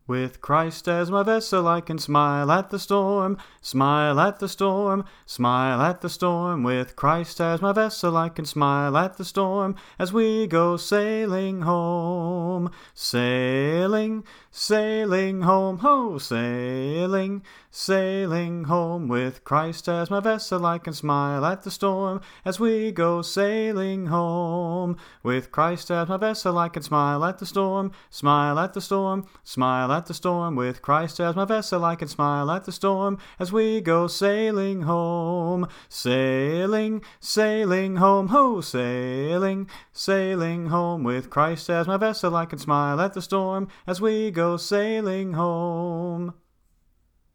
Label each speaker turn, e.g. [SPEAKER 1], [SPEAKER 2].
[SPEAKER 1] With Christ as my vessel, I can smile at the storm, smile at the storm, smile at the storm. With Christ as my vessel, I can smile at the storm as we go sailing home. Sailing, sailing home, ho, sailing, sailing home. With Christ as my vessel, I can smile at the storm as we go sailing home. With Christ as my vessel, I can smile at the storm, smile at the storm, smile at the storm. With Christ as my vessel, I can smile at the storm as we go sailing home. Sailing, sailing home, ho, sailing, sailing home. With Christ as my vessel, I can smile at the storm as we go sailing home.